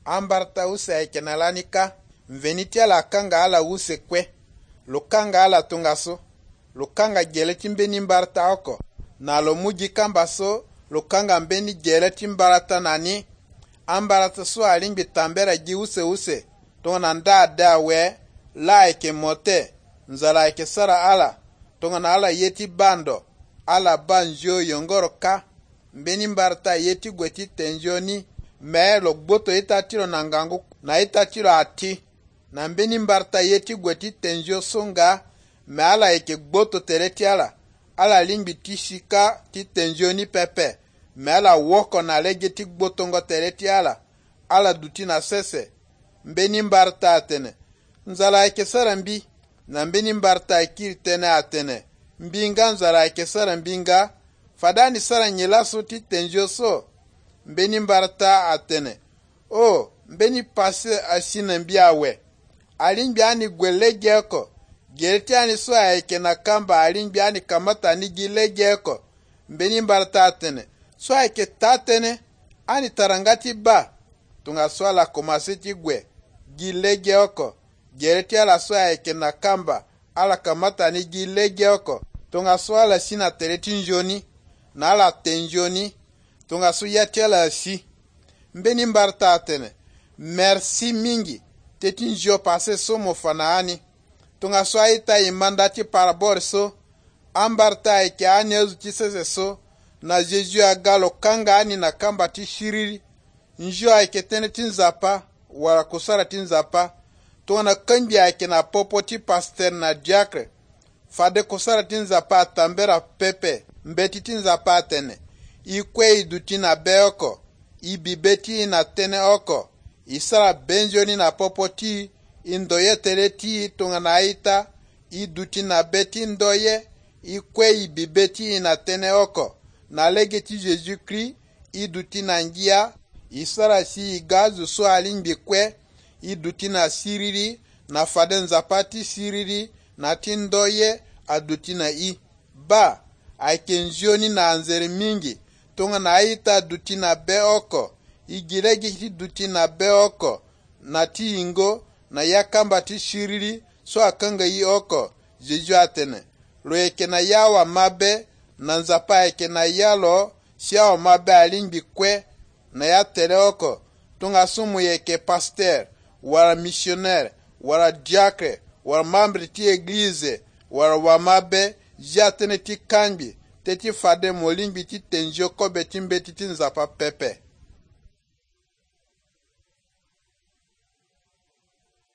ambarta use aikenalanika mvenitia la kanga ala use kwe lukanga ala tungaso lukanga geleti mbeni mbarta oko na lo muji kambaso lukanga mbeni geleti mbarata nani ambarata so alimbi tambera gi use tongana nda we laike mote nzalaike sara ala tongana ala yeti bando ala banjo yongoro ka mbeni mbarta yeti gweti tenjoni me lo gboto itatiro na ngangu na itatiro ati na mbeni mbarta yeti gweti tenjo songa me ala eke gboto tereti ala limbi tishika ti tenjoni pepe me ala woko na lege ti gboto ngo tereti ala duti na sese mbeni mbarta atene nzala eke sara mbi na mbeni mbarta ikiri tene atene mbinga nzala eke sara mbinga fadani sara nyelaso ti tenjo so mbeni mbarta atene o mbeni pase asina mbia we alimbi ani gwelegeko gereti ani so aike na kamba alimbi ani kamata ni gilegeko mbeni mbarta atene so aike tatene ani tarangati ba tunga swala komaseti gwe gilegeko gereti ala so aike na kamba ala kamata ni gilegeko tunga swala sina tereti njoni na ala tenjoni tunga su yatela si mbeni mbarta atene merci mingi teti njo pase so mofanaani tunga so aita imandati parabor so ambarta eke ani ezuti sese so na Jeju agalo kanga ani na kamba ti shiriri njo ake tene tinzapa wala kusara tinzapa tunga kanbi ake na popo ti pasteur na diacre fade kusara tinzapa tambera pepe mbeti tinzapa atene ikwe iduti na beoko ibibeti na tene oko isara benjoni na popoti indoye tereti tunga na ita iduti na beti ndoye ikwe ibibeti na tene oko na legeti Jésus Christ iduti na ngia isara si igazu so alimbi kwe iduti na siriri na faden zapati siriri na tindoye aduti na ba aikenjoni na anzeri mingi tunga na ita duti na beoko igiregi ti duti na beoko na ti ingo na yakamba ti shiriri so akanga yi oko Jeju atene lo eke na yawa mabe na nzapa eke na yalo siawa mabe alimbi kwe na ya tere oko tunga sumu yeke pasteur wala missionnaire wala diacre wala membre ti église wala wa mabe jatene ti kanbi teti fade molimbi ti tenjo kobe ti mbeti ti nzapa pepe